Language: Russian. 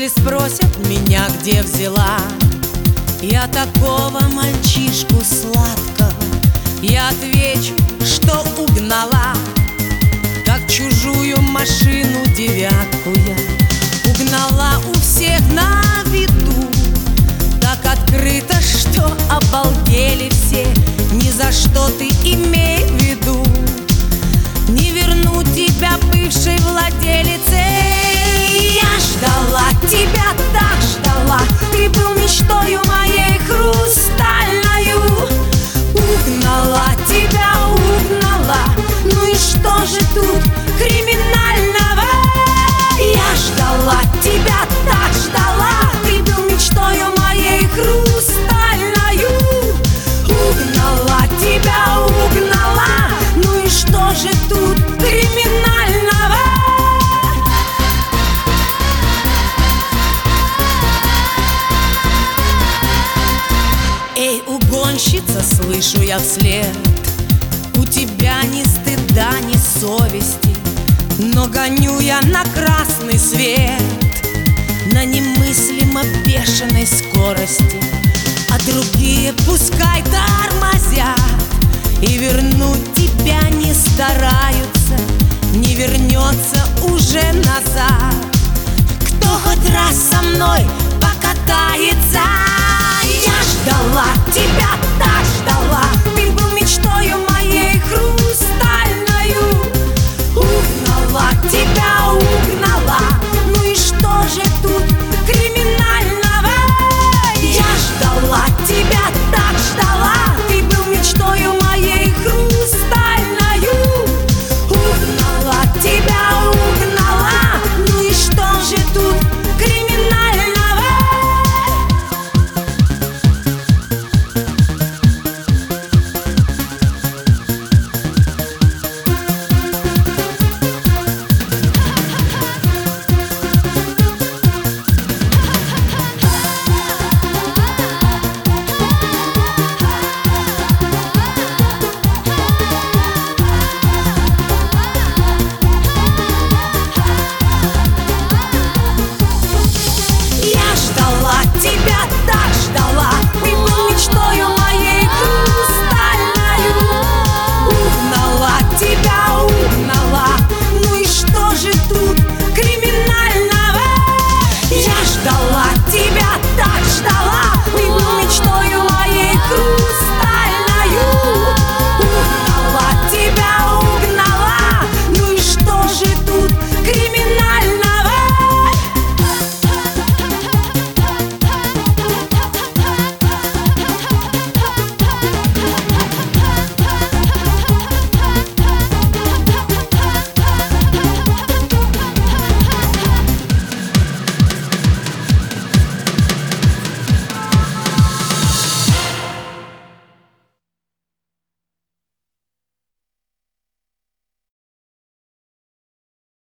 Если спросят меня, где взяла я такого мальчишку сладкого, я отвечу, что угнала, как чужую машину девятку я угнала у всех на виду. Так открыто, что обалдели все. Ни за что ты имей в виду, не верну тебя бывшей владелице. Я ждала тебя, так ждала, ты был мечтою моей хрустальною. Угнала тебя, угнала, ну и что же тут криминального? Я ждала тебя, так ждала, ты был мечтою моей хрустальною. Угнала тебя, угнала, ну и что же тут криминального? Эй, угонщица, слышу я вслед, у тебя ни стыда, ни совести, но гоню я на красный свет на немыслимо бешеной скорости, а другие пускай тормозят и вернуть тебя не стараются, не вернется уже назад. Кто хоть раз со мной покатается? Я ждала тебя,